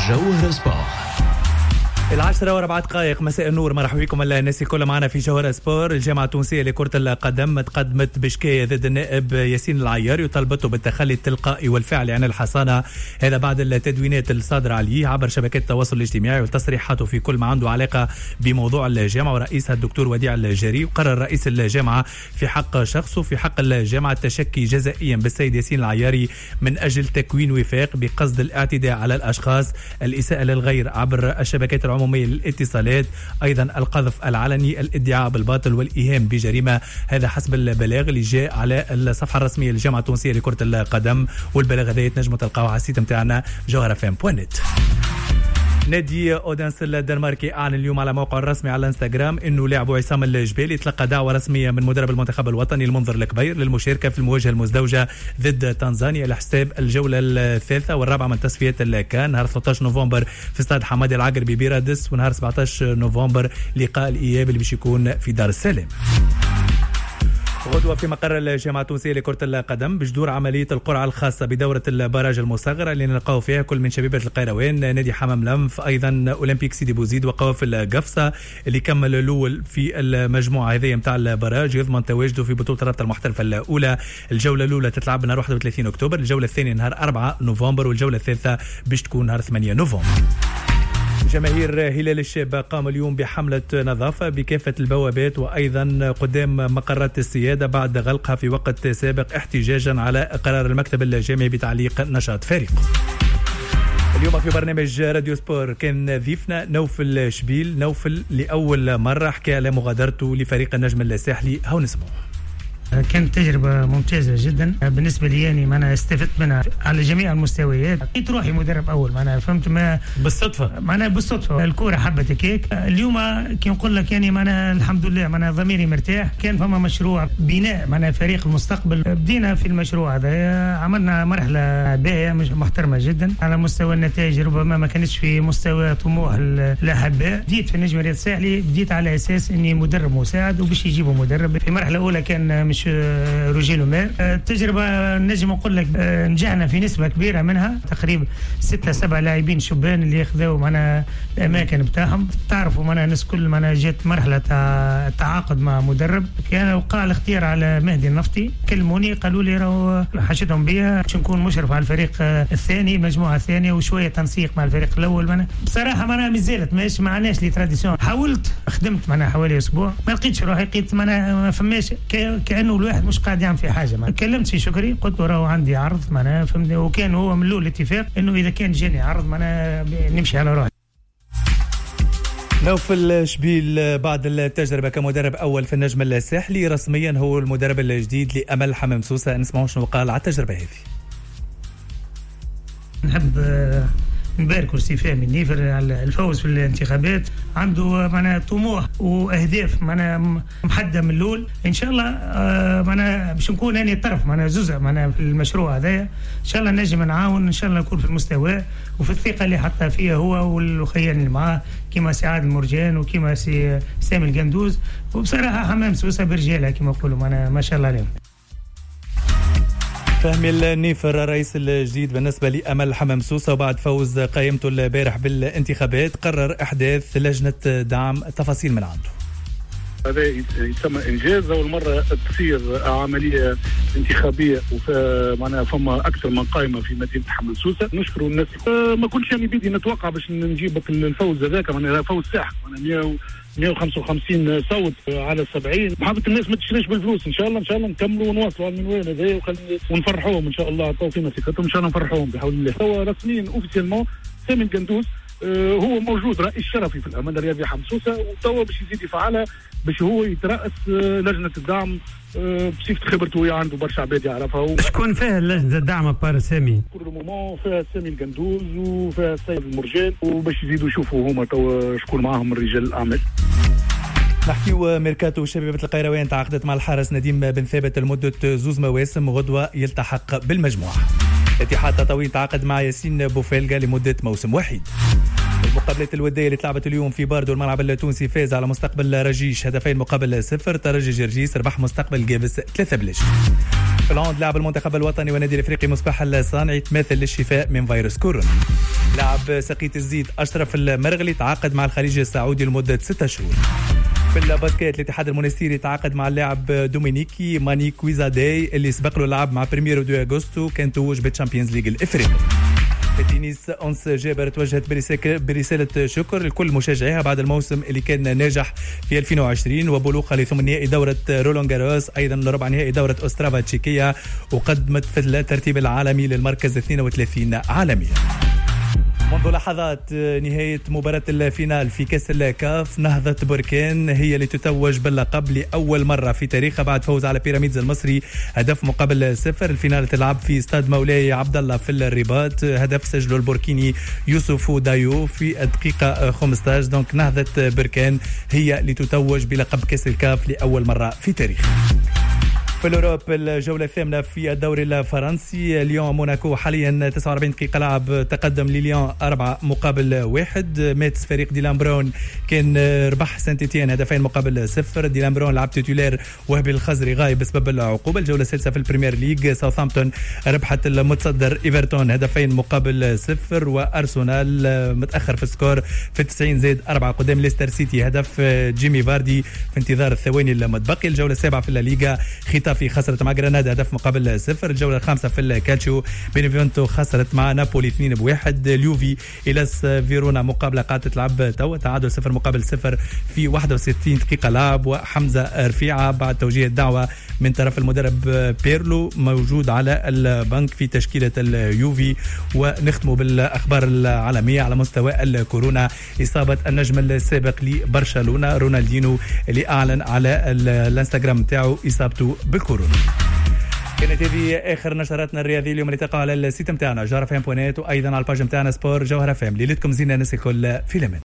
جوهر سبور. 10:04 مساء النور، مرحبا بكم الناس الكل معنا في جوهر سبور. الجامعة التونسية لكرة القدم تقدمت بشكاية ضد النائب ياسين العياري وطلبته بالتخلي التلقائي والفعلي عن الحصانة، هذا بعد التدوينات الصادرة عليه عبر شبكات التواصل الاجتماعي وتصريحاته في كل ما عنده علاقة بموضوع الجامعة ورئيسها الدكتور وديع الجري. وقرر رئيس الجامعة في حق شخصه في حق الجامعة التشكي جزائيا بالسيد ياسين العياري من أجل تكوين وفاق بقصد الاعتداء على الأشخاص، الإساءة للغير عبر الشبكات العمومية للاتصالات، أيضا القذف العلني، الادعاء بالباطل والإيهام بجريمة. هذا حسب البلاغ اللي جاء على الصفحة الرسمية للجامعة التونسية لكرة القدم، والبلاغ هذا تنجموا تلقاوه على السيت نتاعنا joharfm.net. نادي اودنس الدنماركي اعلن اليوم على موقعه الرسمي على الانستغرام انه لاعبو عصام الجبالي تلقى دعوه رسميه من مدرب المنتخب الوطني المنذر الكبير للمشاركه في المواجهه المزدوجه ضد تنزانيا لحساب الجوله الثالثه والرابعه من تصفيات الكان نهار 13 نوفمبر في استاد حمادي العقربي بيرادس، ونهار 17 نوفمبر لقاء الاياب اللي باش يكون في دار السلام. غدوة في مقر الجامعة التونسية لكرة القدم بجدور عملية القرعة الخاصة بدورة البراج المصغرة اللي نلقاو فيها كل من شبيبة القيروان، نادي حمام لمف، أيضا أولمبيك سيدي بوزيد وقوافل القفصة اللي كمل الأول في المجموعة هذه متاع البراج يضمن تواجده في بطولة الرابطة المحترفة الأولى. الجولة الأولى تتلعب نهار 31 أكتوبر، الجولة الثانية نهار 4 نوفمبر، والجولة الثالثة باش تكون نهار 8 نوفمبر. جماهير هلال الشاب قام اليوم بحملة نظافة بكافة البوابات وأيضا قدام مقرات السيادة بعد غلقها في وقت سابق احتجاجا على قرار المكتب الجامعي بتعليق نشاط فريق. اليوم في برنامج راديو سبور كان ضيفنا نوفل شبيل. نوفل لأول مرة حكى على مغادرته لفريق النجم الساحلي، هاو نسمعه. كانت تجربة ممتازة جدا بالنسبة لي، يعني أنا استفدت منها على جميع المستويات. لقيت روحي مدرب أول، أنا فهمت ما بالصدفة الكورة حبتك هيك. اليوم كي نقول لك يعني أنا الحمد لله أنا ضميري مرتاح. كان فما مشروع بناء فريق المستقبل، بدينا في المشروع هذا، عملنا مرحلة باهية محترمة جدا على مستوى النتائج، ربما ما كانتش في مستوى طموح الأحباء. بديت في النجم الرياضي الساحلي، بديت على أساس إني مدرب مساعد وباش يجيبوا مدرب. في المرحلة الأولى كان مش روجي لومير. التجربة نجم أقول لك نجحنا في نسبة كبيرة منها، تقريبا 6-7 لاعبين شبان اللي ياخذوا معنا الأماكن بتاعهم. تعرفوا معنا الناس كل معنا جات مرحلة تعاقد مع مدرب، كان وقع الاختيار على مهدي النفطي. كلموني قالوا لي راهو حشتهم بيا باش نكون مشرف على الفريق الثاني، المجموعة الثانية، وشوية تنسيق مع الفريق الأول. بصراحة معنا مازالت ماشي معناش لي تراديسيون. حاولت خدمت معنا حوالي أسبوع، ما لقيتش روحي، لقيت معنا ما فماش، كأنه الواحد مش قاعد يعمل في حاجه. كلمت في شكري قلت له راهو عندي عرض معناها فهمني، وكان هو من الاول اتفاق انه اذا كان جاني عرض معناها نمشي على روحي. نوفل شبيل بعد التجربه كمدرب اول في النجم الساحلي رسميا هو المدرب الجديد لامل حمام سوسه. نسمعوا شنو قال على التجربه هذه. نحب نبارك سي فهمي النيفر على الفوز في الانتخابات. عنده معنا طموح واهداف معنا محدده من الاول. ان شاء الله معنا باش نكون اني طرف معنا جزء معنا في المشروع هذايا. ان شاء الله نجم نعاون، ان شاء الله نكون في المستوى وفي الثقه اللي حطها فيها هو والخيان اللي معاه كيما سعاد المرجان وكيما سامي القندوز. وبصراحه حمام سوسه برجالها كيما نقولوا معنا ما شاء الله عليهم. فهمي النيفر رئيس الجديد بالنسبة لأمل حمام سوسة، وبعد فوز قائمته البارح بالانتخابات قرر إحداث لجنة دعم. تفاصيل من عنده. هذا يسمى إنجاز، أول مرة تصير عملية انتخابية ومعناها فما أكثر من قائمة في مدينة حمام سوسة. نشكروا الناس، ما كنتش يعني بيدي نتوقع باش نجيب الفوز هذاك، معناها فوز ساحق، 155 صوت على 70. محبة الناس ما تشريش بالفلوس. ان شاء الله نكملوا ونواصلوا على المنوال هذا ونفرحوهم ان شاء الله. عطوا فينا ثقتهم ان شاء الله نفرحوهم بحول الله. هو رسميا اوفيسيلمون سامي القندوز هو موجود رئيس شرفي في الامانه الرياضيه حمام سوسه، وتوا باش يزيد يفعلها باش هو يترأس لجنه الدعم بصفه خبرته. عنده برشا عباد يعرفها. شكون فيها لجنه الدعم بار سامي؟ كل مومون فيها سامي القندوز وفيها السيد المرجان، وباش يزيدوا يشوفوا هما توا شكون معاهم من رجال الاعمال. نحكيو ميركاتو شبيبة القيروان تعاقدت مع الحارس نديم بن ثابت لمدة 2 مواسم، غدوة يلتحق بالمجموعة. اتحاد تطاوين تعاقد مع ياسين بوفيلقا لمدة موسم واحد. المقابلات الودية اللي تلعبت اليوم في باردو الملعب التونسي فاز على مستقبل رجيش 2-0. ترجي جرجيس ربح مستقبل جابس 3-0. في الهاند لاعب المنتخب الوطني والنادي الافريقي مصباح الصانعي تماثل للشفاء من فيروس كورونا. لاعب سقيت الزيت اشرف المرغلي تعاقد مع الخليج السعودي لمده 6 شهور. في الباسكت الاتحاد المنستيري تعاقد مع اللاعب دومينيكي مانيكويزادي اللي سبق له لعب مع بريميرو دو اغسطو كان توج بالتشامبيونز ليج الافريقي. في التنس أنس جابر توجهت برسالة شكر لكل مشجعيها بعد الموسم اللي كان ناجح في 2020 وبلوغها لثمن نهائي دورة رولان جاروس أيضا لربع نهائي دورة أسترافا تشيكية وقدمت في الترتيب العالمي للمركز 32 عالميا. منذ لحظات نهاية مباراة الفينال في كأس الكاف نهضة بركان هي اللي تتوج باللقب لأول مرة في تاريخها بعد فوز على بيراميدز المصري هدف مقابل 0. الفينال تلعب في استاد مولاي عبد الله في الرباط. هدف سجله البوركيني يوسف دايو في الدقيقة 15. دونك نهضة بركان هي اللي تتوج بلقب كأس الكاف لأول مرة في تاريخها. في الأوروب الجولة الثامنة في الدوري الفرنسي ليون موناكو حاليا 49 دقيقة لعب تقدم لليون 4-1. ميتس فريق ديلان براون كان ربح سانتيتيان هدفين مقابل 0. ديلان براون لعب تيتولير وهبي الخزري غايب بسبب العقوبة. الجولة السادسة في البريمير ليج ساوثهامبتون ربحت المتصدر إيفرتون هدفين مقابل 0 وأرسنال متأخر في السكور في 90 زائد 4 قدام ليستر سيتي هدف جيمي فاردي في انتظار الثواني المتبقي. الجولة السابعة في الليغا ختافي خسرت مع غرناطة هدف مقابل 0. الجولة الخامسة في الكالتشيو بينيفينتو خسرت مع نابولي 2-1. اليوفي إلاس فيرونا مقابلة قاعدة تلعب توا تعادل 0 مقابل 0 في 61 دقيقة لعب. وحمزة رفيعة بعد توجيه الدعوة من طرف المدرب بيرلو موجود على البنك في تشكيلة اليوفي. ونختموا بالأخبار العالمية على مستوى الكورونا. إصابة النجم السابق لبرشلونة رونالدينو اللي أعلن على الانستغرام تاعو إصابته بالكورونا. كانت هذه آخر نشراتنا الرياضية اليوم اللي تقع على السيت متاعنا جوهرة فام بوينات وأيضا على الباج متاعنا سبور جوهرة فام. ليلتكم زينة ناس الكل في الأمان.